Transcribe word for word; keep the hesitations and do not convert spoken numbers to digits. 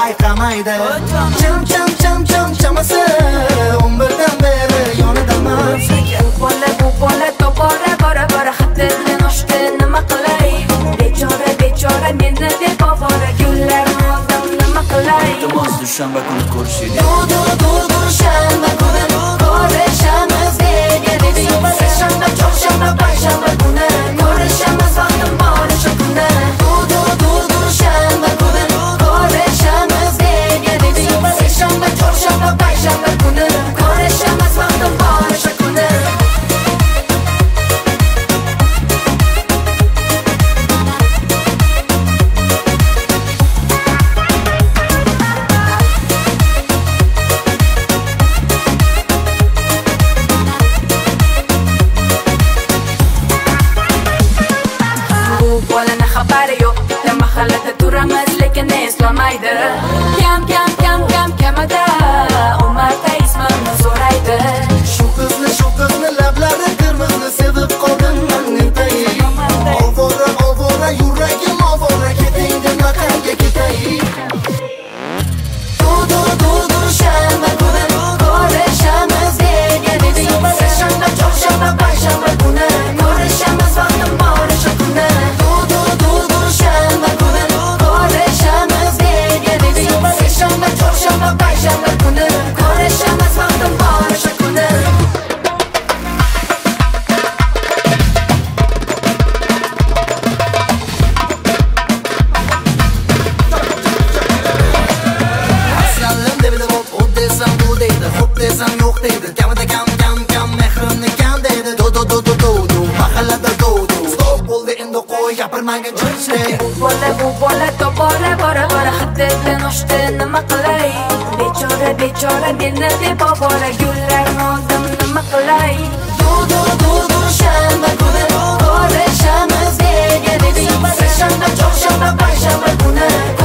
payqamaydi. Cham cham cham cham chamasi o'n birdan beri yonidaman. Bu bola bu bola tobora bora bora xatdan oshdi nima qilay? Bechora bechora meni deb ovora gullar oldim nima qilay? Iltimos dushanba kuni ko'rishaylik. Du du du dushanba kuni ko'rishamiz nega deding? Seshanba chorshanba payshanba kuni ko'rishamiz vaqtim bor shu kuni. Du du du dushanba kuni ko'rishamiz nega deding? Seshanba chorshanba payshanba kuni ko'rishamiz vaqtim bor shu kuni. Bolani xabari yo'q, mahallada turamiz lekin eslamaydi. Kam kam kam kam kamada Umarda ismimni so'raydi. Shu qizni shu qizni lablari qirmizni sevib qoldim men netay. Ovora ovora yuragim ovora keting dema qayga ketay. Du du du dushanba kuni ko'rishamiz nega deding? Seshanba chorshanba payshanba kuni ko'rishamiz vaqtim bor shu kuni. Du du du dushanba kuni ko'rishamiz nega deding? Seshanba chorshanba payshanba kuni ko'rishamiz vaqtim bor shu kuni. Aslanım devide hop hop desem bu deydi, hop desem yok deydi. Kamada kam kam kam mehrimni kam deydi. Do do do do do do mahallada do do. Stop bo'ldi endi qo'y gapirmagin chiqishdi. Bu bola bu bola tobora bora bora xatdan oshdi nima qilay? Bechora bechora meni deb ovora gullar oldim nima qilay? Du du du dushanba kuni ko'rishamiz nega deding? Seshanba chorshanba payshanba kuni